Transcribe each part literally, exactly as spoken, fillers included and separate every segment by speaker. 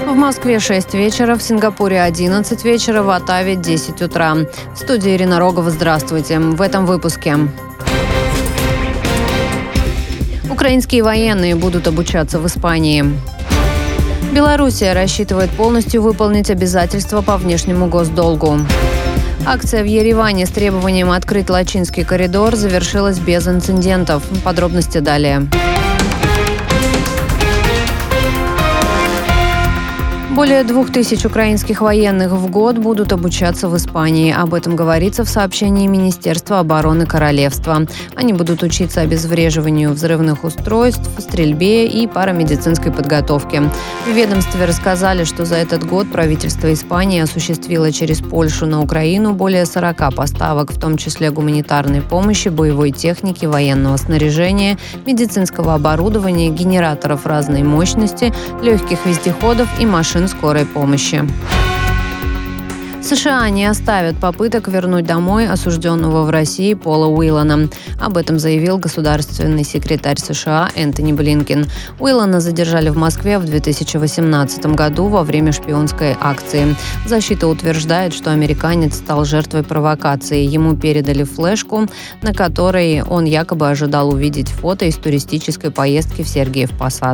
Speaker 1: В Москве шесть вечера, в Сингапуре одиннадцать вечера, в Оттаве десять утра. В студии Ирина Рогова. Здравствуйте. В этом выпуске. Украинские военные будут обучаться в Испании. Белоруссия рассчитывает полностью выполнить обязательства по внешнему госдолгу. Акция в Ереване с требованием открыть Лачинский коридор завершилась без инцидентов. Подробности далее. Более двух тысяч украинских военных в год будут обучаться в Испании. Об этом говорится в сообщении Министерства обороны Королевства. Они будут учиться обезвреживанию взрывных устройств, стрельбе и парамедицинской подготовке. В ведомстве рассказали, что за этот год правительство Испании осуществило через Польшу на Украину более сорока поставок, в том числе гуманитарной помощи, боевой техники, военного снаряжения, медицинского оборудования, генераторов разной мощности, легких вездеходов и машин скорой помощи. США не оставят попыток вернуть домой осужденного в России Пола Уиллана. Об этом заявил государственный секретарь США Энтони Блинкен. Уиллана задержали в Москве в две тысячи восемнадцатом году во время шпионской акции. Защита утверждает, что американец стал жертвой провокации. Ему передали флешку, на которой он якобы ожидал увидеть фото из туристической поездки в Сергиев Посад.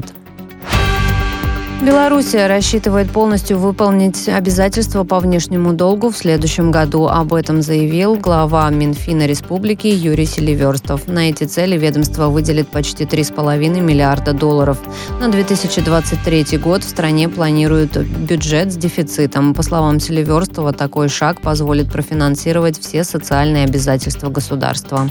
Speaker 1: Белоруссия рассчитывает полностью выполнить обязательства по внешнему долгу в следующем году. Об этом заявил глава Минфина республики Юрий Селиверстов. На эти цели ведомство выделит почти три с половиной миллиарда долларов. На две тысячи двадцать третий год в стране планируют бюджет с дефицитом. По словам Селиверстова, такой шаг позволит профинансировать все социальные обязательства государства.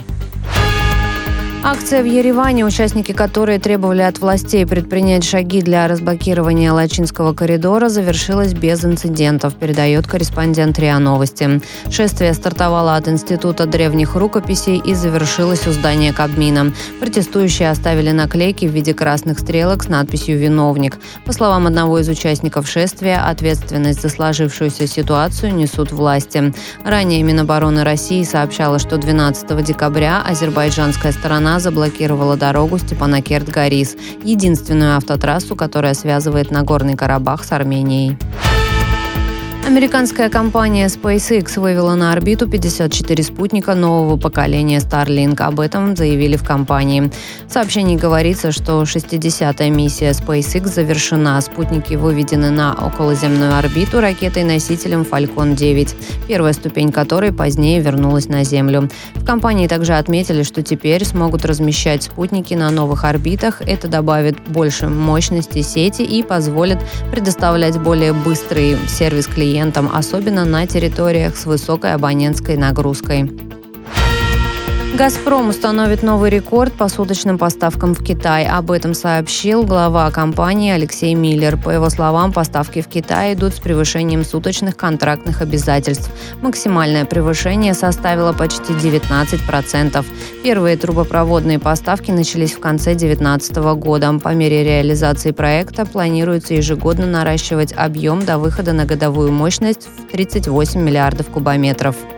Speaker 1: Акция в Ереване, участники которой требовали от властей предпринять шаги для разблокирования Лачинского коридора, завершилась без инцидентов, передает корреспондент РИА Новости. Шествие стартовало от Института древних рукописей и завершилось у здания Кабмина. Протестующие оставили наклейки в виде красных стрелок с надписью «Виновник». По словам одного из участников шествия, ответственность за сложившуюся ситуацию несут власти. Ранее Минобороны России сообщало, что двенадцатого декабря азербайджанская сторона заблокировала дорогу Степанакерт-Горис, единственную автотрассу, которая связывает Нагорный Карабах с Арменией. Американская компания SpaceX вывела на орбиту пятьдесят четыре спутника нового поколения Starlink. Об этом заявили в компании. В сообщении говорится, что шестидесятая миссия SpaceX завершена. Спутники выведены на околоземную орбиту ракетой-носителем Falcon девять, первая ступень которой позднее вернулась на Землю. В компании также отметили, что теперь смогут размещать спутники на новых орбитах. Это добавит больше мощности сети и позволит предоставлять более быстрый сервис клиентам, особенно на территориях с высокой абонентской нагрузкой. «Газпром» установит новый рекорд по суточным поставкам в Китай. Об этом сообщил глава компании Алексей Миллер. По его словам, поставки в Китай идут с превышением суточных контрактных обязательств. Максимальное превышение составило почти девятнадцать процентов. Первые трубопроводные поставки начались в конце две тысячи девятнадцатого года. По мере реализации проекта планируется ежегодно наращивать объем до выхода на годовую мощность в тридцать восемь миллиардов кубометров.